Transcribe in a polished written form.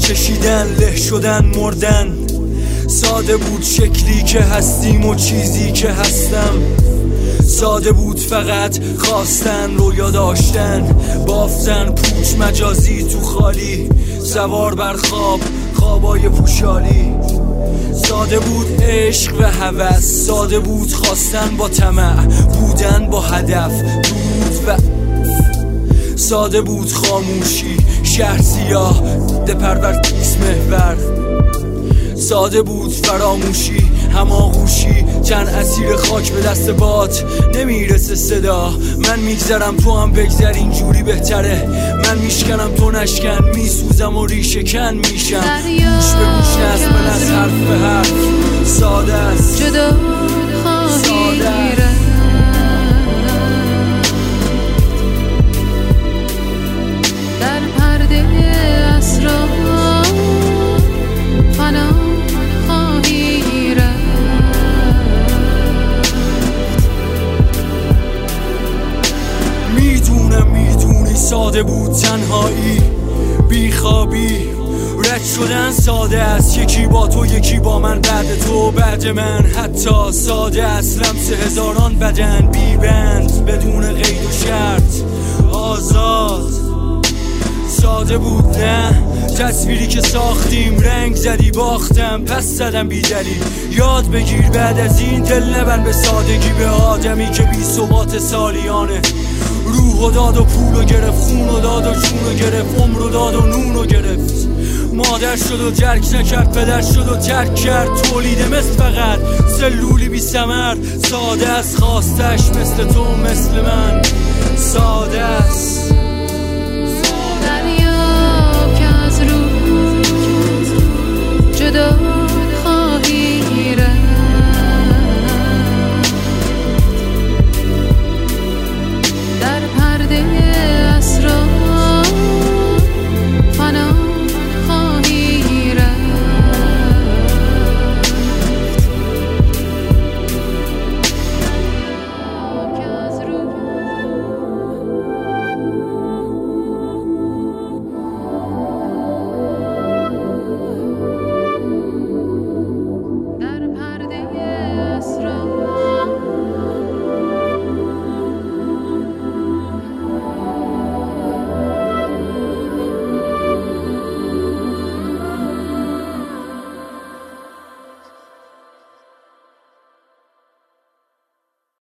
چشیدن، له شدن، مردن. ساده بود شکلی که هستیم و چیزی که هستم. ساده بود فقط خواستن، رویا داشتن، بافتن، پوچ مجازی تو خالی، سوار بر خواب، خوابای پوشالی. ساده بود عشق و هوس، ساده بود خواستن با طمع، بودن با هدف بود و ساده بود خاموشی، شهر سیاه، پرورتیس محور. ساده بود فراموشی، هماغوشی، چند اسیر خاک به دست باد، نمیرسه صدا. من میگذرم تو هم بگذر، اینجوری بهتره. من میشکنم تو نشکن، میسوزم و ریشه کن میشم. گوش به گوش، نسل به نسل، حرف به حرف. ساده است، جدا خواهی رفت در پرده اسرار، فنا خواهی رفت. میدونی ساده بود تنهایی، بیخوابی، رد شدن ساده است. یکی با تو، یکی با من، بعد تو، بعد من. حتی ساده است لمس هزاران بدن، بیبند، بدون قید و شرط، آزاد. ساده بود نه تصویری که ساختیم، رنگ زدی باختم، پس زدم بی دلیل. یاد بگیر بعد از این، دل نبند به سادگی به آدمی که بی ثبات سالیانه. روحو داد و پولو گرفت، خونو داد و جونو گرفت، عمرو داد و نونو گرفت. مادر شد و درک نکرد، پدر شد و ترک کرد. تولیده مثل فقط سلولی بی ثمر. ساده است خواستش، مثل تو مثل من. ساده است.